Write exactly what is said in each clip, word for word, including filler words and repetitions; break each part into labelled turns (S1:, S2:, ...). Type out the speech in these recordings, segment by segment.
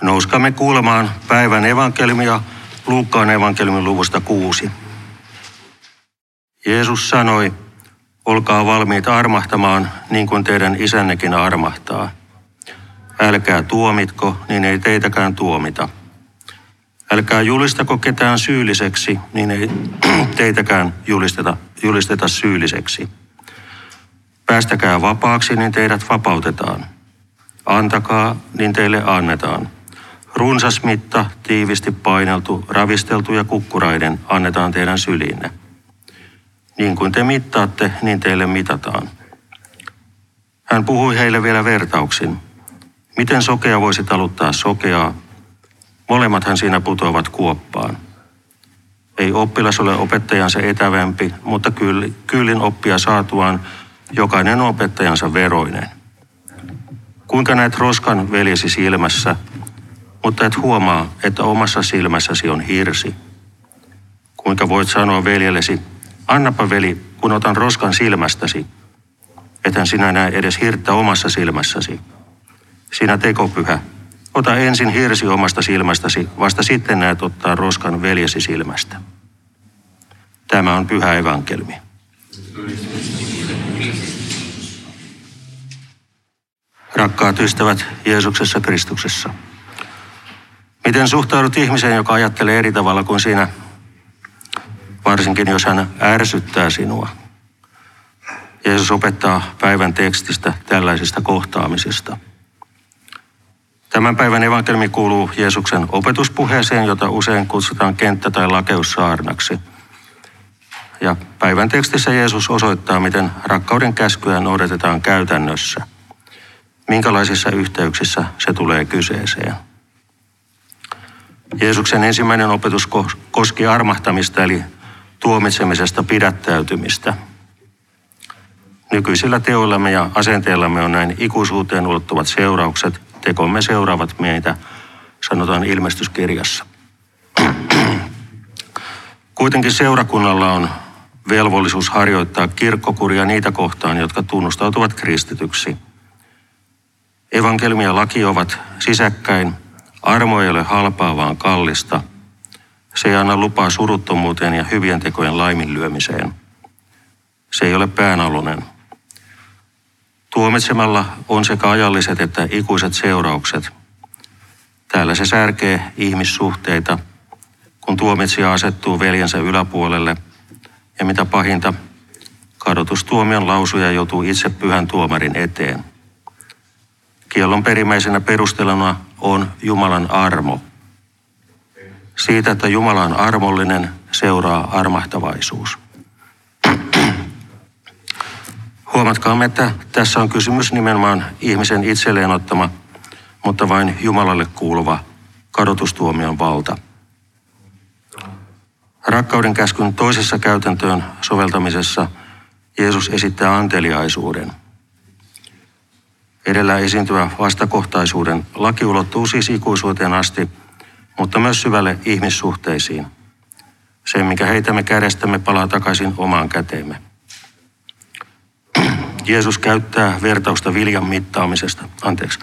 S1: Nouskaamme kuulemaan päivän evankeliumia Luukkaan evankeliumin luvusta kuusi. Jeesus sanoi, olkaa valmiita armahtamaan niin kuin teidän isännekin armahtaa. Älkää tuomitko, niin ei teitäkään tuomita. Älkää julistako ketään syylliseksi, niin ei teitäkään julisteta, julisteta syylliseksi. Päästäkää vapaaksi, niin teidät vapautetaan. Antakaa, niin teille annetaan. Runsas mitta, tiivisti paineltu, ravisteltu ja kukkurainen annetaan teidän syliinne. Niin kuin te mittaatte, niin teille mitataan. Hän puhui heille vielä vertauksin. Miten sokea voisi taluttaa sokeaa? Molemmathan siinä putoavat kuoppaan. Ei oppilas ole opettajansa etävämpi, mutta kyllin oppia saatuaan jokainen on opettajansa veroinen. Kuinka näet roskan veljesi silmässä, mutta et huomaa, että omassa silmässäsi on hirsi? Kuinka voit sanoa veljellesi, annapa veli, kun otan roskan silmästäsi, ethän sinä näe edes hirttä omassa silmässäsi. Sinä tekopyhä, ota ensin hirsi omasta silmästäsi, vasta sitten näet ottaa roskan veljesi silmästä. Tämä on pyhä evankeliumi. Rakkaat ystävät Jeesuksessa Kristuksessa. Miten suhtaudut ihmiseen, joka ajattelee eri tavalla kuin sinä, varsinkin jos hän ärsyttää sinua? Jeesus opettaa päivän tekstistä tällaisista kohtaamisista. Tämän päivän evankeliumi kuuluu Jeesuksen opetuspuheeseen, jota usein kutsutaan kenttä- tai lakeussaarnaksi. Ja päivän tekstissä Jeesus osoittaa, miten rakkauden käskyä noudatetaan käytännössä. Minkälaisissa yhteyksissä se tulee kyseeseen. Jeesuksen ensimmäinen opetus koski armahtamista eli tuomitsemisesta pidättäytymistä. Nykyisillä teoillamme ja asenteellamme on näin ikuisuuteen ulottuvat seuraukset. Tekomme seuraavat meitä, sanotaan ilmestyskirjassa. Kuitenkin seurakunnalla on velvollisuus harjoittaa kirkkokuria niitä kohtaan, jotka tunnustautuvat kristityksi. Evankeliumi ja laki ovat sisäkkäin. Armo ei ole halpaa, vaan kallista. Se ei anna lupaa suruttomuuteen ja hyvien tekojen laiminlyömiseen. Se ei ole päänaloinen. Tuomitsemalla on sekä ajalliset että ikuiset seuraukset. Täällä se särkee ihmissuhteita, kun tuomitsija asettuu veljensä yläpuolelle. Ja mitä pahinta, kadotustuomion lausuja joutuu itse pyhän tuomarin eteen. Kiellon perimmäisenä perusteluna on Jumalan armo. Siitä, että Jumala on armollinen, seuraa armahtavaisuus. Huomatkaamme, että tässä on kysymys nimenomaan ihmisen itselleen ottama, mutta vain Jumalalle kuuluva kadotustuomion valta. Rakkauden käskyn toisessa käytäntöön soveltamisessa Jeesus esittää anteliaisuuden. Edellä esiintyvä vastakohtaisuuden laki ulottuu siis ikuisuuteen asti, mutta myös syvälle ihmissuhteisiin. Se, mikä heitämme kädestämme, palaa takaisin omaan käteemme. Jeesus käyttää vertausta viljan mittaamisesta. Anteeksi.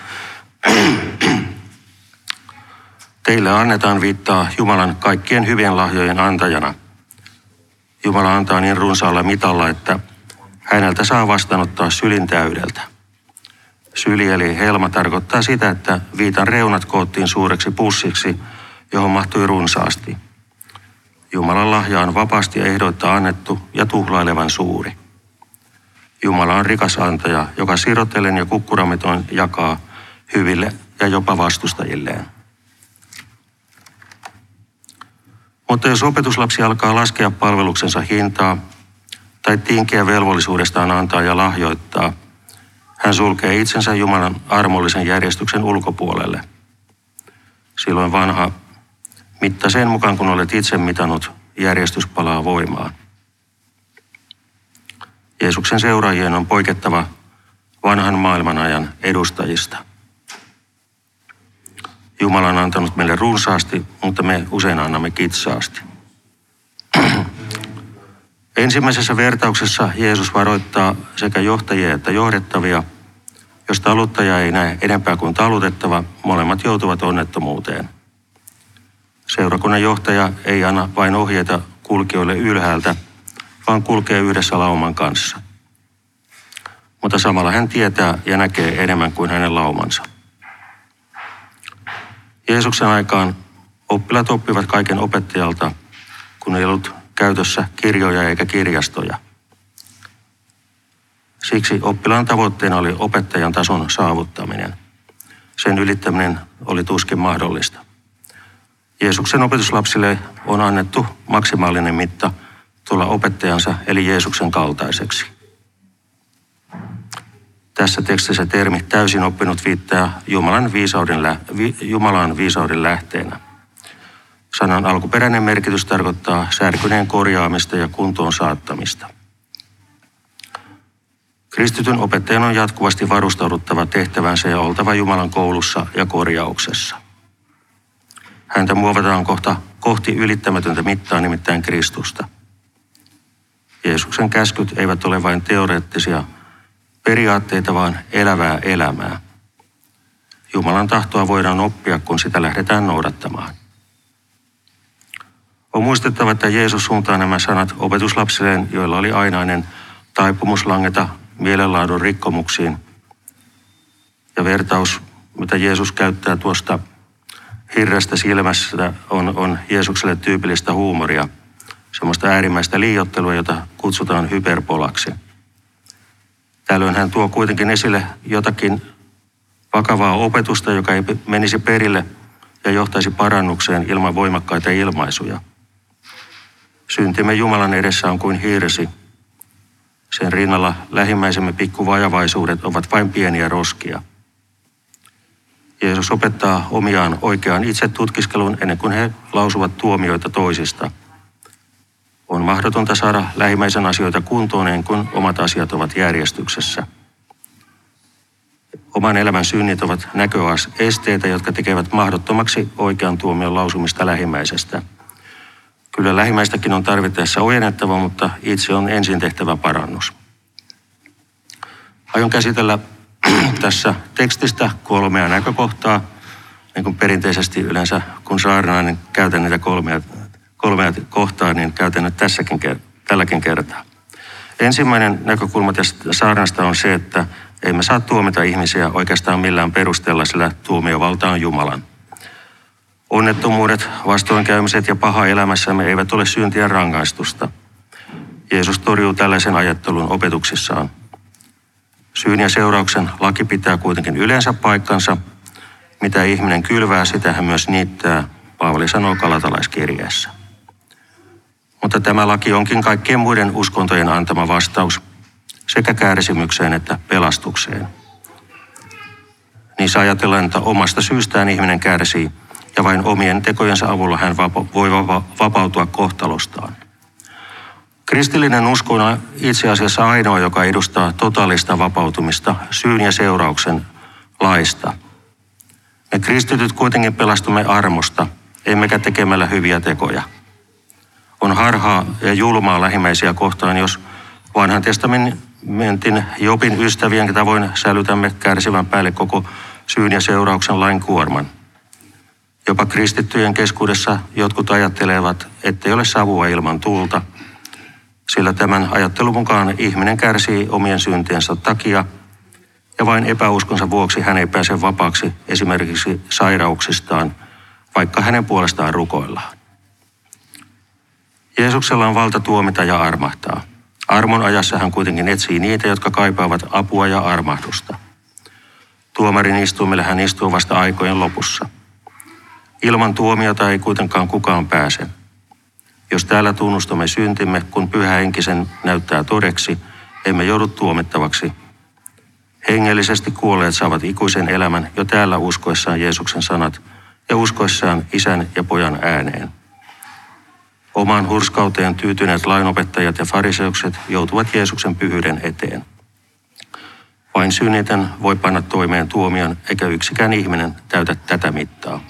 S1: Teille annetaan viittaa Jumalan kaikkien hyvien lahjojen antajana. Jumala antaa niin runsaalla mitalla, että häneltä saa vastaanottaa sylin täydeltä. Syli eli helma tarkoittaa sitä, että viitan reunat koottiin suureksi pussiksi, johon mahtui runsaasti. Jumalan lahja on vapaasti ja ehdoitta annettu ja tuhlailevan suuri. Jumala on rikas antaja, joka sirotellen ja kukkurametoin jakaa hyville ja jopa vastustajilleen. Mutta jos opetuslapsi alkaa laskea palveluksensa hintaa tai tinkiä velvollisuudestaan antaa ja lahjoittaa, hän sulkee itsensä Jumalan armollisen järjestyksen ulkopuolelle. Silloin vanha mitta sen mukaan, kun olet itse mitannut, järjestys palaa voimaan. Jeesuksen seuraajien on poikettava vanhan maailman ajan edustajista. Jumala on antanut meille runsaasti, mutta me usein annamme kitsaasti. Ensimmäisessä vertauksessa Jeesus varoittaa sekä johtajia että johdettavia, Jos taluttaja ei näe enempää kuin talutettava, molemmat joutuvat onnettomuuteen. Seurakunnan johtaja ei anna vain ohjeita kulkijoille ylhäältä, vaan kulkee yhdessä lauman kanssa. Mutta samalla hän tietää ja näkee enemmän kuin hänen laumansa. Jeesuksen aikaan oppilaat oppivat kaiken opettajalta, kun ei ollut käytössä kirjoja eikä kirjastoja. Siksi oppilaan tavoitteena oli opettajan tason saavuttaminen. Sen ylittäminen oli tuskin mahdollista. Jeesuksen opetuslapsille on annettu maksimaalinen mitta tulla opettajansa eli Jeesuksen kaltaiseksi. Tässä tekstissä termi täysin oppinut viittaa Jumalan viisauden, lä- vi- Jumalan viisauden lähteenä. Sanan alkuperäinen merkitys tarkoittaa särkyneen korjaamista ja kuntoon saattamista. Kristityn opettajan on jatkuvasti varustauduttava tehtävänsä ja oltava Jumalan koulussa ja korjauksessa. Häntä muovataan kohta kohti ylittämätöntä mittaa, nimittäin Kristusta. Jeesuksen käskyt eivät ole vain teoreettisia periaatteita, vaan elävää elämää. Jumalan tahtoa voidaan oppia, kun sitä lähdetään noudattamaan. On muistettava, että Jeesus suuntaa nämä sanat opetuslapsilleen, joilla oli ainainen taipumus langeta mielenlaadun rikkomuksiin. Ja vertaus, mitä Jeesus käyttää tuosta hirrestä silmässä, on, on Jeesukselle tyypillistä huumoria, semmoista äärimmäistä liioittelua, jota kutsutaan hyperpolaksi. Tällöin hän tuo kuitenkin esille jotakin vakavaa opetusta, joka ei menisi perille ja johtaisi parannukseen ilman voimakkaita ilmaisuja. Syntimme Jumalan edessä on kuin hirsi. Sen rinnalla lähimmäisemme pikkuvajavaisuudet ovat vain pieniä roskia. Jeesus opettaa omiaan oikeaan itsetutkiskeluun ennen kuin he lausuvat tuomioita toisista. On mahdotonta saada lähimmäisen asioita kuntoon ennen kuin omat asiat ovat järjestyksessä. Oman elämän synnit ovat näköesteitä, jotka tekevät mahdottomaksi oikean tuomion lausumista lähimmäisestä. Kyllä lähimmäistäkin on tarvittaessa ojennettava, mutta itse on ensin tehtävä parannus. Aion käsitellä tässä tekstistä kolmea näkökohtaa. Niin kuin perinteisesti yleensä, kun saarnaan, niin käytän niitä kolmea, kolmea kohtaa, niin käytän ne tässäkin, tälläkin kertaa. Ensimmäinen näkökulma tästä saarnasta on se, että emme saa tuomita ihmisiä oikeastaan millään perusteella, sillä tuomiovalta on Jumalan. Onnettomuudet, vastoinkäymiset ja paha elämässämme eivät ole syntiä rangaistusta. Jeesus torjuu tällaisen ajattelun opetuksissaan. Syyn ja seurauksen laki pitää kuitenkin yleensä paikkansa. Mitä ihminen kylvää, sitä hän myös niittää, Paavali sanoo galatalaiskirjeessä. Mutta tämä laki onkin kaikkien muiden uskontojen antama vastaus sekä kärsimykseen että pelastukseen. Niissä ajatellaan, että omasta syystään ihminen kärsii ja vain omien tekojensa avulla hän voi vapautua kohtalostaan. Kristillinen usko on itse asiassa ainoa, joka edustaa totaalista vapautumista syyn ja seurauksen laista. Me kristityt kuitenkin pelastumme armosta, emmekä tekemällä hyviä tekoja. On harhaa ja julmaa lähimmäisiä kohtaan, jos vanhan testamentin Jobin ystävien tavoin sälytämme kärsivän päälle koko syyn ja seurauksen lain kuorman. Jopa kristittyjen keskuudessa jotkut ajattelevat, ettei ole savua ilman tuulta, sillä tämän ajattelun mukaan ihminen kärsii omien syntiensä takia ja vain epäuskonsa vuoksi hän ei pääse vapaaksi esimerkiksi sairauksistaan, vaikka hänen puolestaan rukoillaan. Jeesuksella on valta tuomita ja armahtaa. Armon ajassa hän kuitenkin etsii niitä, jotka kaipaavat apua ja armahdusta. Tuomarin istuimelle hän istuu vasta aikojen lopussa. Ilman tuomiota ei kuitenkaan kukaan pääse. Jos täällä tunnustamme syntimme, kun Pyhä Henki sen näyttää todeksi, emme joudu tuomittavaksi. Hengellisesti kuolleet saavat ikuisen elämän jo täällä uskoessaan Jeesuksen sanat ja uskoessaan Isän ja Pojan ääneen. Omaan hurskauteen tyytyneet lainopettajat ja fariseukset joutuvat Jeesuksen pyhyyden eteen. Vain synnitön voi panna toimeen tuomion, eikä yksikään ihminen täytä tätä mittaa.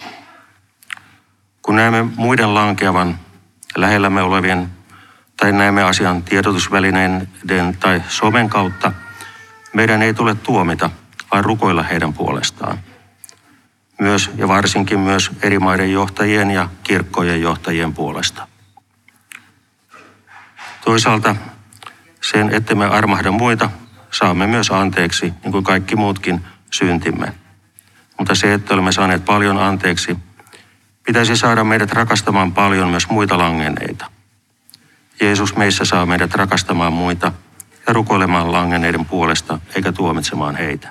S1: Kun näemme muiden lankeavan lähellämme olevien tai näemme asian tiedotusvälineiden tai somen kautta, meidän ei tule tuomita, vaan rukoilla heidän puolestaan. Myös ja varsinkin myös eri maiden johtajien ja kirkkojen johtajien puolesta. Toisaalta sen, että me armahda muita, saamme myös anteeksi, niin kuin kaikki muutkin syntimme. Mutta se, että olemme saaneet paljon anteeksi, pitäisi saada meidät rakastamaan paljon myös muita langenneita. Jeesus meissä saa meidät rakastamaan muita ja rukoilemaan langenneiden puolesta, eikä tuomitsemaan heitä.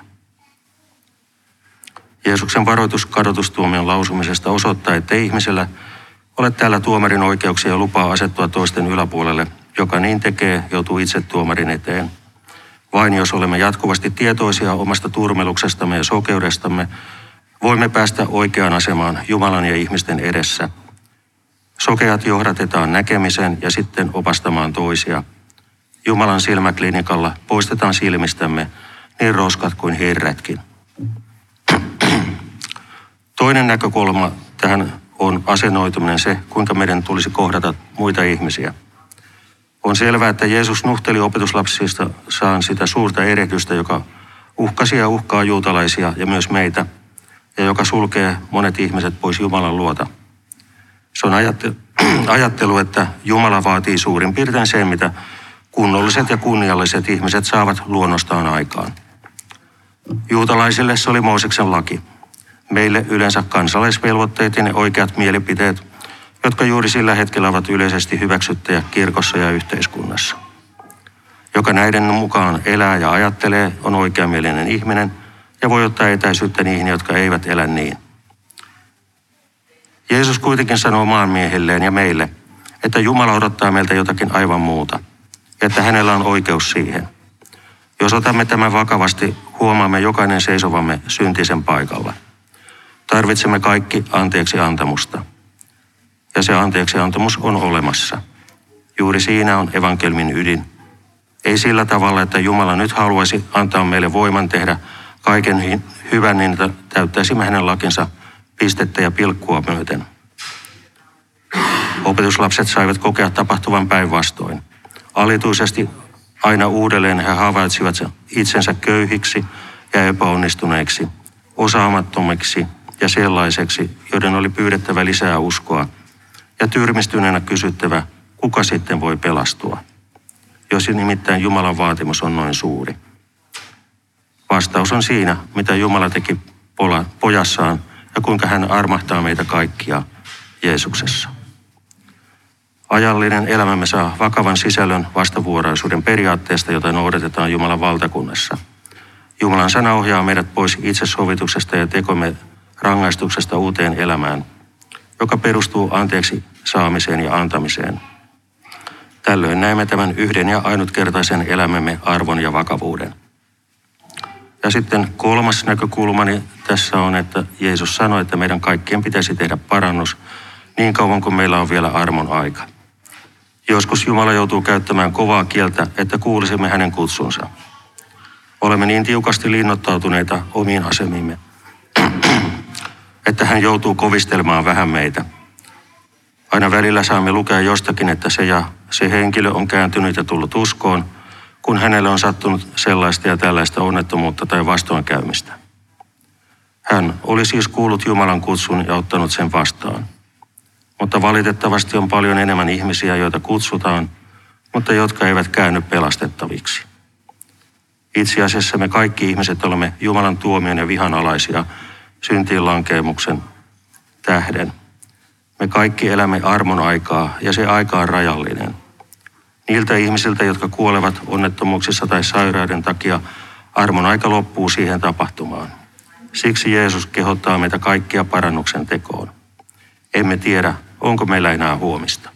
S1: Jeesuksen varoitus kadotustuomion lausumisesta osoittaa, että ihmisellä ole täällä tuomarin oikeuksia ja lupaa asettua toisten yläpuolelle. Joka niin tekee, joutuu itse tuomarin eteen. Vain jos olemme jatkuvasti tietoisia omasta turmeluksestamme ja sokeudestamme, voimme päästä oikeaan asemaan Jumalan ja ihmisten edessä. Sokeat johdatetaan näkemiseen ja sitten opastamaan toisia. Jumalan silmäklinikalla poistetaan silmistämme niin roskat kuin hirretkin. Toinen näkökulma tähän on asennoituminen, se, kuinka meidän tulisi kohdata muita ihmisiä. On selvää, että Jeesus nuhteli opetuslapsista saan sitä suurta erehdystä, joka uhkasi ja uhkaa juutalaisia ja myös meitä, ja joka sulkee monet ihmiset pois Jumalan luota. Se on ajattelu, että Jumala vaatii suurin piirtein sen, mitä kunnolliset ja kunnialliset ihmiset saavat luonnostaan aikaan. Juutalaisille se oli Mooseksen laki. Meille yleensä kansalaisvelvoitteet ja ne oikeat mielipiteet, jotka juuri sillä hetkellä ovat yleisesti hyväksyttyjä kirkossa ja yhteiskunnassa. Joka näiden mukaan elää ja ajattelee, on oikeamielinen ihminen ja voi ottaa etäisyyttä niihin, jotka eivät elä niin. Jeesus kuitenkin sanoo maanmiehilleen ja meille, että Jumala odottaa meiltä jotakin aivan muuta, että hänellä on oikeus siihen. Jos otamme tämän vakavasti, huomaamme jokainen seisovamme syntisen paikalla. Tarvitsemme kaikki anteeksi antamusta. Ja se anteeksi antamus on olemassa. Juuri siinä on evankelmin ydin. Ei sillä tavalla, että Jumala nyt haluaisi antaa meille voiman tehdä kaiken hyvän, niin että täyttäisimme hänen lakinsa pistettä ja pilkkua myöten. Opetuslapset saivat kokea tapahtuvan päinvastoin. Alituisesti aina uudelleen he havaitsivat itsensä köyhiksi ja epäonnistuneiksi, osaamattomiksi ja sellaiseksi, joiden oli pyydettävä lisää uskoa ja tyrmistyneenä kysyttävä, kuka sitten voi pelastua, jos nimittäin Jumalan vaatimus on noin suuri. Vastaus on siinä, mitä Jumala teki pojassaan ja kuinka hän armahtaa meitä kaikkia Jeesuksessa. Ajallinen elämämme saa vakavan sisällön vastavuoroisuuden periaatteesta, jota noudatetaan Jumalan valtakunnassa. Jumalan sana ohjaa meidät pois itsesovituksesta ja tekomme rangaistuksesta uuteen elämään, joka perustuu anteeksi saamiseen ja antamiseen. Tällöin näemme tämän yhden ja ainutkertaisen elämämme arvon ja vakavuuden. Ja sitten kolmas näkökulmani tässä on, että Jeesus sanoi, että meidän kaikkien pitäisi tehdä parannus niin kauan kuin meillä on vielä armon aika. Joskus Jumala joutuu käyttämään kovaa kieltä, että kuulisimme hänen kutsunsa. Olemme niin tiukasti linnoittautuneita omiin asemiimme, että hän joutuu kovistelemaan vähän meitä. Aina välillä saamme lukea jostakin, että se ja se henkilö on kääntynyt ja tullut uskoon, kun hänelle on sattunut sellaista ja tällaista onnettomuutta tai vastoinkäymistä. Hän oli siis kuullut Jumalan kutsun ja ottanut sen vastaan. Mutta valitettavasti on paljon enemmän ihmisiä, joita kutsutaan, mutta jotka eivät käänny pelastettaviksi. Itse asiassa me kaikki ihmiset olemme Jumalan tuomion ja vihan alaisia syntiin lankeemuksen tähden. Me kaikki elämme armon aikaa ja se aika on rajallinen. Niiltä ihmisiltä, jotka kuolevat onnettomuuksissa tai sairauden takia, armon aika loppuu siihen tapahtumaan. Siksi Jeesus kehottaa meitä kaikkia parannuksen tekoon. Emme tiedä, onko meillä enää huomista.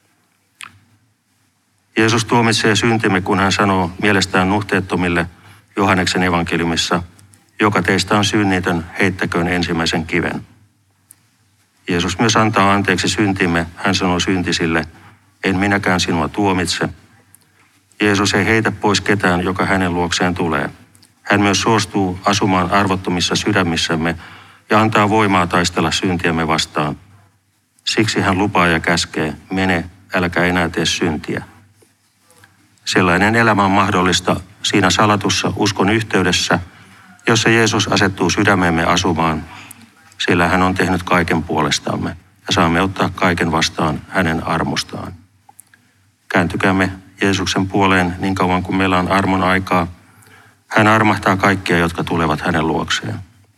S1: Jeesus tuomitsee syntimme, kun hän sanoo mielestään nuhteettomille Johanneksen evankeliumissa, joka teistä on synnitön, heittäköön ensimmäisen kiven. Jeesus myös antaa anteeksi syntimme, hän sanoo syntisille, en minäkään sinua tuomitse. Jeesus ei heitä pois ketään, joka hänen luokseen tulee. Hän myös suostuu asumaan arvottomissa sydämissämme ja antaa voimaa taistella syntiämme vastaan. Siksi hän lupaa ja käskee, mene, älkää enää tee syntiä. Sellainen elämä on mahdollista siinä salatussa uskon yhteydessä, jossa Jeesus asettuu sydämemme asumaan, sillä hän on tehnyt kaiken puolestamme ja saamme ottaa kaiken vastaan hänen armostaan. Kääntykäämme Jeesuksen puoleen niin kauan kuin meillä on armon aikaa. Hän armahtaa kaikkia, jotka tulevat hänen luokseen.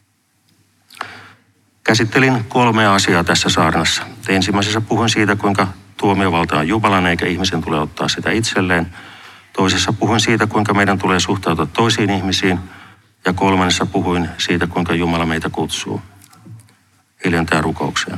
S1: Käsittelin kolmea asiaa tässä saarnassa. Ensimmäisessä puhuin siitä, kuinka tuomiovalta on Jumalan eikä ihmisen tule ottaa sitä itselleen. Toisessa puhuin siitä, kuinka meidän tulee suhtautua toisiin ihmisiin. Ja kolmannessa puhuin siitä, kuinka Jumala meitä kutsuu. Hiljentää rukoukseen.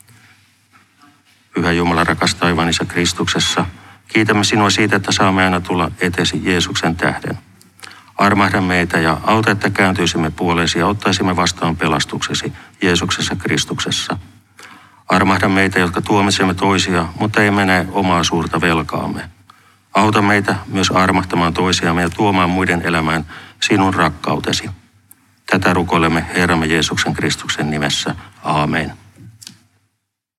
S1: Pyhä Jumala, rakas taivaan Isä Kristuksessa, kiitämme sinua siitä, että saamme aina tulla eteesi Jeesuksen tähden. Armahda meitä ja auta, että kääntyisimme puoleesi ja ottaisimme vastaan pelastuksesi Jeesuksessa Kristuksessa. Armahda meitä, jotka tuomitsemme toisia, mutta emme näe omaa suurta velkaamme. Auta meitä myös armahtamaan toisiamme ja tuomaan muiden elämään sinun rakkautesi. Tätä rukoilemme Herramme Jeesuksen Kristuksen nimessä. Aamen.